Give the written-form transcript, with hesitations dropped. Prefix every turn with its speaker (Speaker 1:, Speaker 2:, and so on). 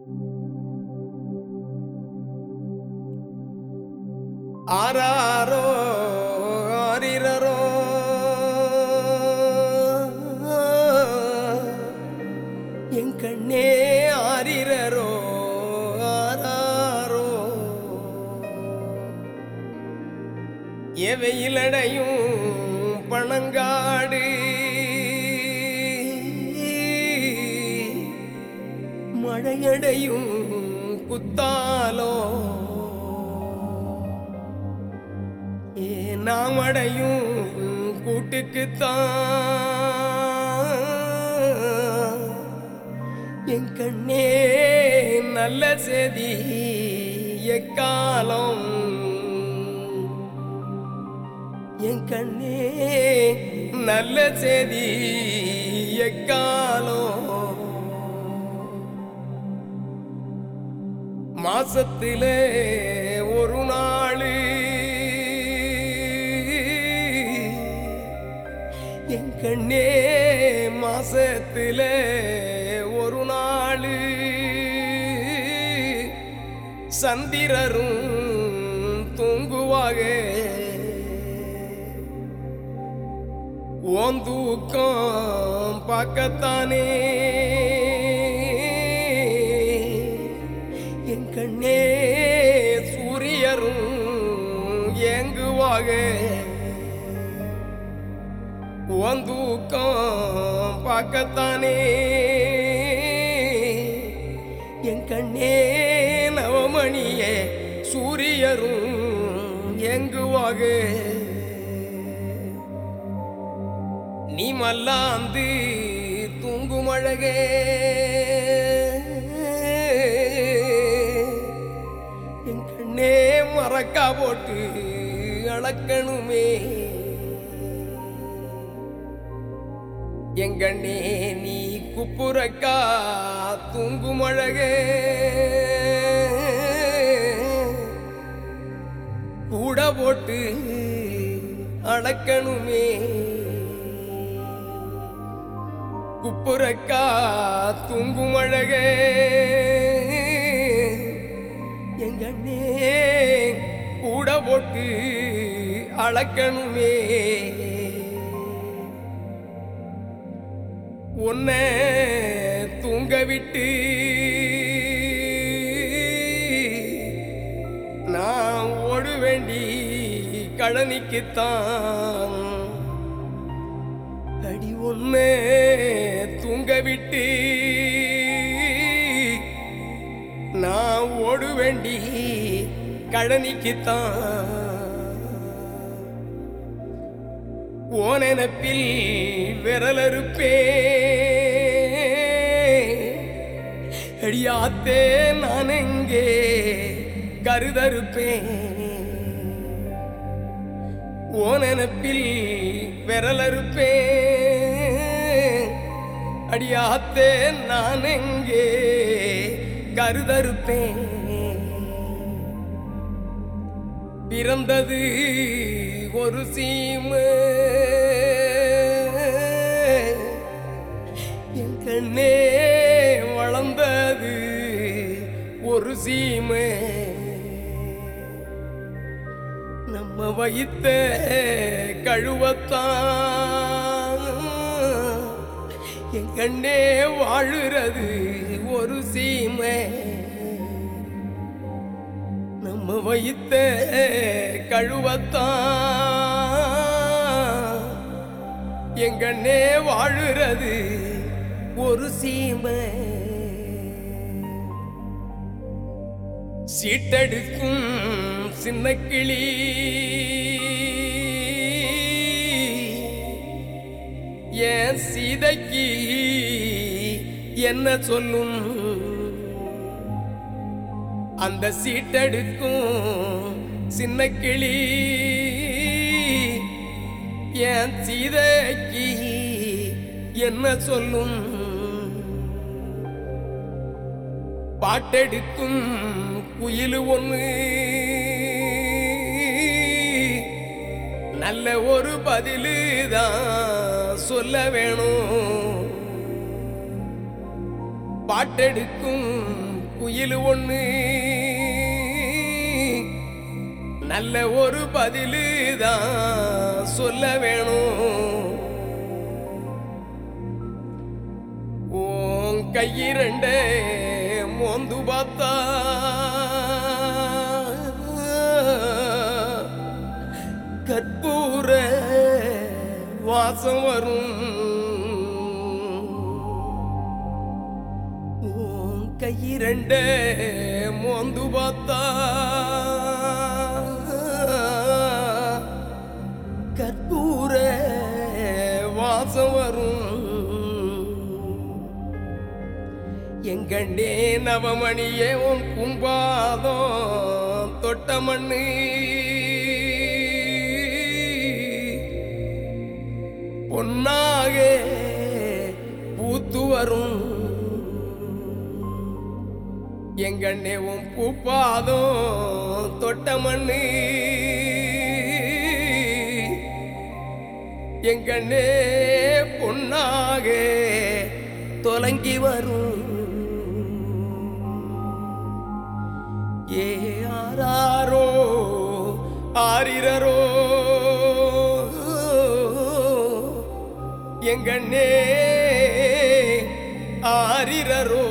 Speaker 1: ஆராரோ ஆரிரரோ என் கண்ணே ஆரிரரோ ஆராரோ எவையிலடையும் பணங்காடு மழையடையும் குத்தாலோ நாமடையும் கூட்டுக்குத்தான் என் கண்ணே நல்ல செய்தி எக்காலம் என் கண்ணே நல்ல செய்தி எக்காலம் மாசத்திலே ஒரு நாள் என் கண்ணே மாசத்தில ஒரு நாள் சந்திரரும் தூங்குவாக ஓந்தூக்கம் பார்க்கத்தானே என் கண்ணே சூரியரும் ஏங்குவாக ஓந்தூக்கம் பார்க்கத்தானே என் கண்ணே நவமணியே சூரியரும் எங்குவாக நீ மல்லாந்து தூங்குமழகே என் கண்ணே மறக்கா போட்டு அளக்கணுமே எங்கண்ணே நீ குப்புறக்கா தூங்குமழகே கூட போட்டு அளக்கணுமே குப்புறக்கா தூங்குமழகே எங்கண்ணே கூட போட்டு அளக்கணுமே உன்னை தூங்க விட்டு நான் ஓட வேண்டி கழனிக்குத்தான் அடி உன்னை தூங்க விட்டு நான் ஓட வேண்டி கழனிக்குத்தான் ஓ நினப்பில் விரலறுப்பே அடியாத்தே நான் எங்கே கருதறுப்பேன் ஓ நினப்பில் விரலறுப்பே அடியாத்தே நான் எங்கே கருதறுப்பேன் பிறந்தது ஒரு சீமை என் கண்ணே வளர்ந்தது ஒரு சீமை நம்ம வைத்த கழுவத்தான் என் கண்ணே வாழுறது ஒரு சீமை நம்ம வைத்த கழுவத்தான் எங்கண்ணே வாழுறது ஒரு சீமை சீட்டெடுக்கும் சின்ன கிளி என் சீதைக்கு என்ன சொல்லும் அந்த சீட்டெடுக்கும் சின்ன கிளி என் சீதைக்கு என்ன சொல்லும் பாட்டெடுக்கும் குயில் ஒன்று நல்ல ஒரு பதிலுதான் சொல்ல வேணும் பாட்டெடுக்கும் குயில் ஒண்ணு நல்ல ஒரு பதிலு தான் சொல்ல வேணும். உன் கையிரண்டே மோந்து பார்த்தா கற்பூர வாசம் வரும். உன் கையிரண்டே மோந்து பார்த்தா கற்பூர வாசம் வரும். எங்கண்டே நவமணியே உன் கும்பாதம் தொட்ட மண்ணு பொன்னாக பூத்து வரும். எங்கண்ணே உன் பூப்பாதம் தொட்ட மண்ணு எங்கண்ணே பொன்னாக தொலங்கி வரும். ஏ ஆராரோ ஆரிரரோ எங்கண்ணே ஆரிரரோ